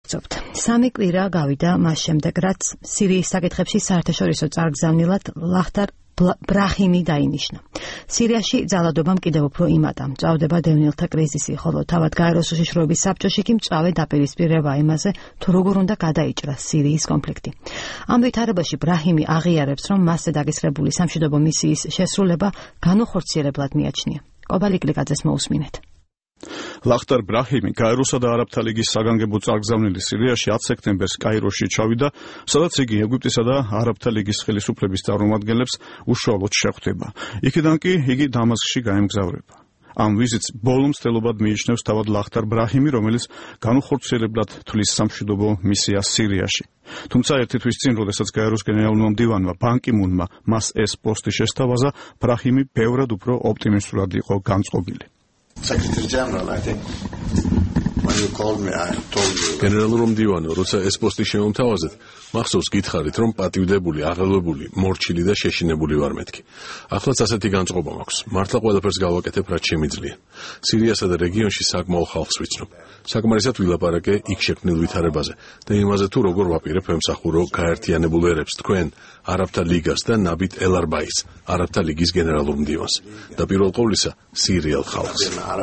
მოგწობთ. 3 კვირა გავიდა მას შემდეგ, რაც სირიის საკითხებში საერთაშორისო წარგზავნილად ლახტარ ბრაჰიმი დაინიშნა. სირიაში ძალადობამ კიდევ უფრო იმატა. მწვავდება დევნილთა კრიზისი, ხოლო თავად გაეროს უშიშროების საბჭოში კი მწვავე დაპირისპირება იმაზე, თუ როგორ უნდა გადაიჭრას სირიის კონფლიქტი. ამ ვითარებაში ბრაჰიმი აღიარებს, რომ მასზე დაგისრებული სამშვიდობო მისიის შესრულება განუხორციელებლად მიაჩნია. კობალიკლიკაძეს მოусმინეთ. ლახტარ ბრაჰიმი გაეროსა და არაბთა ლიგის საგანგებო წარგზავნილი სირიაში 10 სექტემბერს კაიროში ჩავიდა, სადაც იგი ეგვიპტისა და არაბთა ლიგის ხელისუფლების წარმომადგენლებს უშუალოდ შეხვდება. იქიდან კი იგი დამასკში გაემგზავრება. ამ ვიზიტს ბოლო მცდელობად მიიჩნევს თავად ლახტარ ბრაჰიმი, რომელიც განუხორციელებლად თვლის სამშვიდობო მისიას სირიაში. თუმცა ერთი თვის წინ, როდესაც გაეროს გენერალურმა მდივანმა ბან კი მუნმა მას ეს პოსტი შესთავაზა, ბრაჰიმი ბევრად უფრო ოპტიმისტურად იყო განწყობილი. Secretary General, I think, when you called me, I told you. General მდივანო, როცა ეს პოსტი შემომთავაზეთ, მახსოვს გითხარით, რომ პატივდებული, აღელვებული, მორჩილი და შეშინებული ვარ მეთქი. ახლაც ასეთი განწყობა მაქვს. მართლა ყველაფერს გავაკეთებ, რაც შემიძლია. სირიასა და რეგიონში საკმაო ხალხს ვიცნობ. საკმარისად ვილაპარაკე იქ შექმნილ ვითარებაზე და იმაზე, თუ როგორ ვაპირებ ემსახურო გაერთიანებულ ერებს, თქვენ, არაბთა ლიგას და ნაბით ელ-არბაის, არაბთა ლიგის გენერალურ მდივანს და პირველ ყოვლისა სირიელ ხალხს.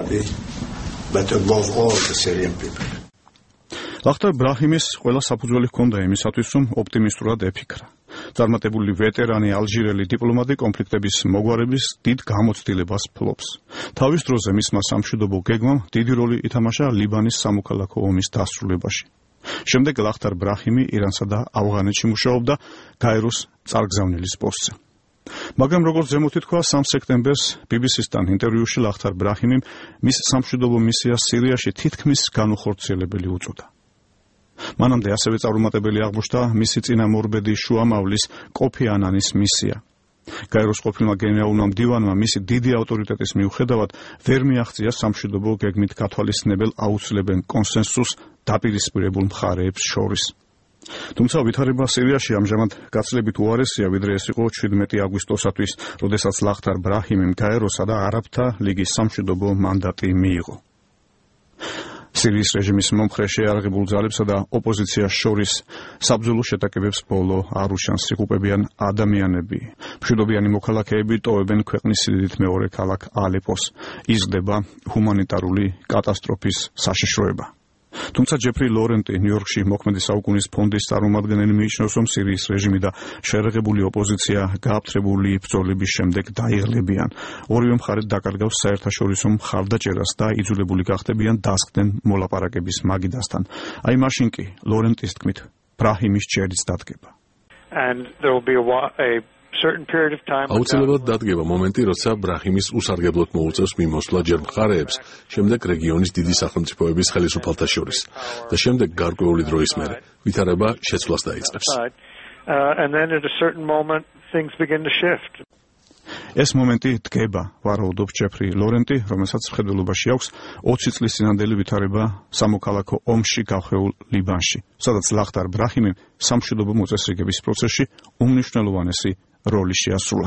But above all the Syrian people. ლახტარ ბრაჰიმის ყველა საფუძველი ჰქონდა იმისათვის, რომ ოპტიმისტურად ეფიქრა. წარმატებული ვეტერანი ალჟირელი დიპლომატი კონფლიქტების მოგვარების დიდ გამოცდილებას ფლობს. თავის დროზე მისმა სამშვიდობო გეგმამ დიდი როლი ითამაშა ლიბანის სამოქალაქო ომის დასრულებაში. შემდეგ ლახტარ ბრაჰიმი ირანსა და ავღანეთში მუშაობდა გაეროს წარგზავნილის პოსტზე. მაგრამ როგორც ზემოთ ითქვა, 3 სექტემბერს BBC-სთან ინტერვიუში ლახტარ ბრაჰიმიმ მის სამშვიდობო მისიას სირიაში თითქმის განუხორციელებელი უწოდა. მანამდე ასევე წარუმატებელი აღმოჩნდა მისი წინამორბედი შუამავლის კოფი ანანის მისია. გაეროს ყოფილმა გენერალურმა მდივანმა მისი დიდი ავტორიტეტის მიუხედავად ვერ მიაღწია სამშვიდობო გეგმით გათვალისწინებელ აუცილებელ კონსენსუსს დაპირისპირებულ მხარეებს შორის. თუმცა ვითარება სირიაში ამჟამად გაცილებით უარესია, ვიდრე ეს იყო 17 აგვისტოსათვის, როდესაც ლახტარ ბრაჰიმიმ გაეროსა და არაბთა ლიგის სამშვიდობო მანდატი მიიღო. სირიის რეჟიმის მომხრე შეიარაღებულ ძალებსა და ოპოზიციას შორის საბრძოლო შეტაკებებს ბოლო არ უშანს. იღუპებიან ადამიანები. მშვიდობიანი მოქალაქეები ტოვებენ ქვეყნის სიდიდით მეორე ქალაქ ალეპოს. იზრდება ჰუმანიტარული კატასტროფის საშიშროება. თუმცა ჯეფრი ლორენტი ნიუ-იორკში მოქმედი საუკუნის ფონდის წარმომადგენელი მიიჩნევს, რომ სირიის რეჟიმი და შეიარაღებული ოპოზიცია გააფთრებული ბრძოლების შემდეგ დაიღლებიან. ორივე მხარე დაკარგავს საერთაშორისო მხარდაჭერას და იძულებული გახდებიან დასხდნენ მოლაპარაკების მაგიდასთან. აი მაშინ კი ლორენტის თქმით ბრაჰიმის ჯერიც დადგება. აუცილებლად დადგება მომენტი, როცა ბრაჰიმის უსარგებლოდ მოუწევს მიმოსვლა ჯერ მხარეებს, შემდეგ რეგიონის დიდი სახელმწიფოების ხელისუფალთა შორის და შემდეგ გარკვეული დროის მერე ვითარება შეცვლას დაიწყებს. ეს მომენტი დგება, ვარაუდობს ჯეფრი ლორენტი, რომელსაც მხედველობაში აქვს 20 წლის წინანდელი ვითარება სამოქალაქო ომში გავხეულ ლიბანში, სადაც ლახტარ ბრაჰიმიმ სამშვიდობო მოწესრიგების პროცესში უმნიშვნელოვანესი როლი შეასრულა.